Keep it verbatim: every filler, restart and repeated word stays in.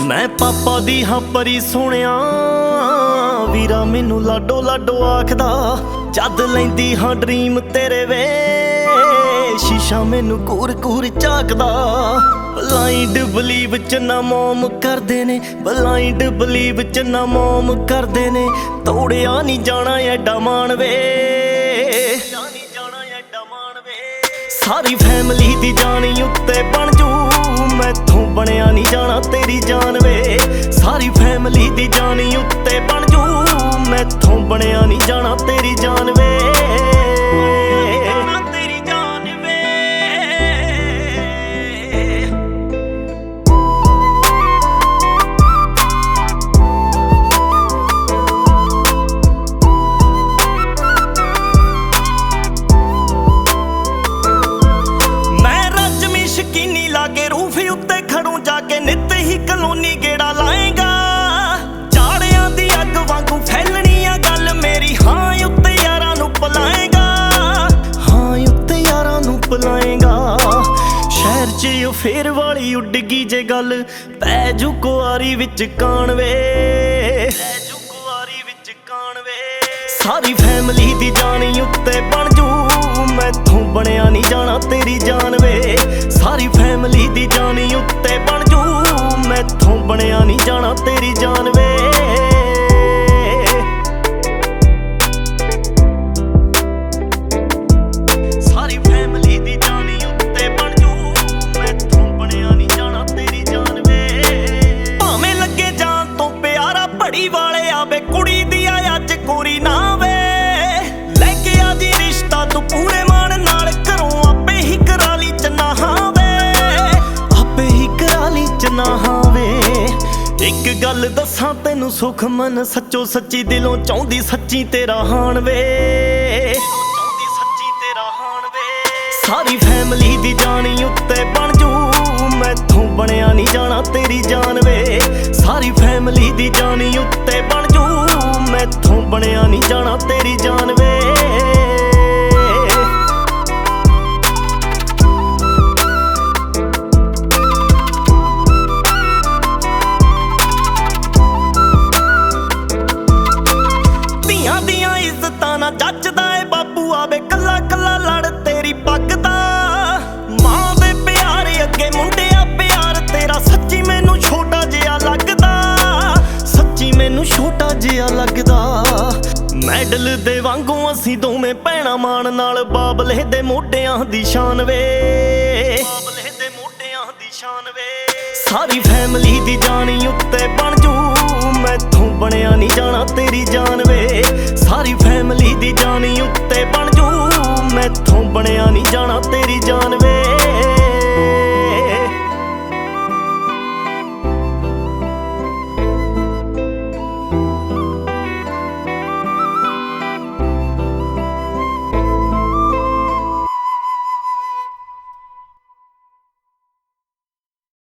मैं पापा दी हाँ परी सुनिया वीरा मैनू लाडो लाडो आखदा जद लैंदी हाँ ड्रीम तेरे वे शीशा मैनू कूर कूर झाकदा। ब्लाइंड बलीव च ना मोम करदे ने ब्लाइंड बलीव च ना मोम करदे ने तोड़िया नहीं जाना एडा मान वे सारी फैमिली दी जानी उत्ते बन जू मैथों बनया नहीं जाना तेरी जान वे सारी फैमिली दी जानी उत्ते बन जू मैथों बनया नहीं जाना तेरी जान वे तेरी जान वे। मैं रजमी शकीनी लागे रूफी उत्ते खड़ू जाके नित ही कलोनी गेड़ा लाएगा जाड़ियां दी अग वांगू फैलनी आ गल मेरी हाँ उत्ते यारां नू पलाएगा हाँ उत्ते यारां नू पलाएगा। शहर च ओ फेर वाली उड गई जे गल पै जू कुआरी विच कान वे पै जू कुआरी विच कान वे सारी फैमिली दी जानी उत्ते बन जू मैथों बनया नहीं जाना तेरी जान वे सारी फैमिली दी जानी उत्ते बन जू मैथों बनया नहीं जाना तेरी जान वे। सारी फैमिली दी जानी उत्ते बन जू मैथों बनया नहीं जाना तेरी जान वे भावें लगे जान तो प्यारा बड़ी वाले आवे कुड़ी दी अज कोरी ना वे लेके आ जी रिश्ता तू पूरे मान नाल घरों आपे ही करा ली चना हाँ वे आपे ही करा ली चना हाँ वे। एक गल दसां तैनू सुख मन सच्चो सच्ची दिलों चाहुंदी सच्ची तेरा हान वे चाहुंदी सच्ची तेरा हान वे सारी फैमिली दी जानी उत्ते बन जू मैथों बनया नहीं जाना तेरी जान वे सारी फैमिली दी जानी उत्ते बन जू मैथों बनया नहीं जाना तेरी जान वे। ਧੀਆਂ ਦੀਆਂ ਇੱਜ਼ਤਾਂ ਨਾ ਜੱਜਦਾ ਏ ਬਾਪੂ ਆਵੇ ਕੱਲਾ ਕੱਲਾ ਲੜ ਤੇਰੀ ਪੱਗ ਦਾ ਮਾਂ ਦੇ ਪਿਆਰ ਅੱਗੇ ਮੁੰਡਿਆ ਪਿਆਰ ਤੇਰਾ ਸੱਚੀ ਮੈਨੂੰ ਛੋਟਾ ਜਿਹਾ ਲੱਗਦਾ ਸੱਚੀ ਮੈਨੂੰ ਛੋਟਾ ਜਿਹਾ ਲੱਗਦਾ। ਮੈਡਲ ਦੇ ਵਾਂਗੂ ਅਸੀਂ ਦੋਵੇਂ ਭੈਣਾਂ ਮਾਣ ਨਾਲ ਬਾਬਲੇ ਦੇ ਮੋਢਿਆਂ ਦੀ ਸ਼ਾਨ ਵੇ ਬਾਬਲੇ ਦੇ ਮੋਢਿਆਂ ਦੀ ਸ਼ਾਨ ਵੇ ਸਾਰੀ ਫੈਮਿਲੀ ਦੀ ਜਾਣੀ ਉੱਤੇ ਬਣ ਜੂ मैथों बनया नहीं जाना तेरी जान वे सारी फैमिली दी जानी उत्ते बन जू मैथों बनया नहीं जाना तेरी जान वे।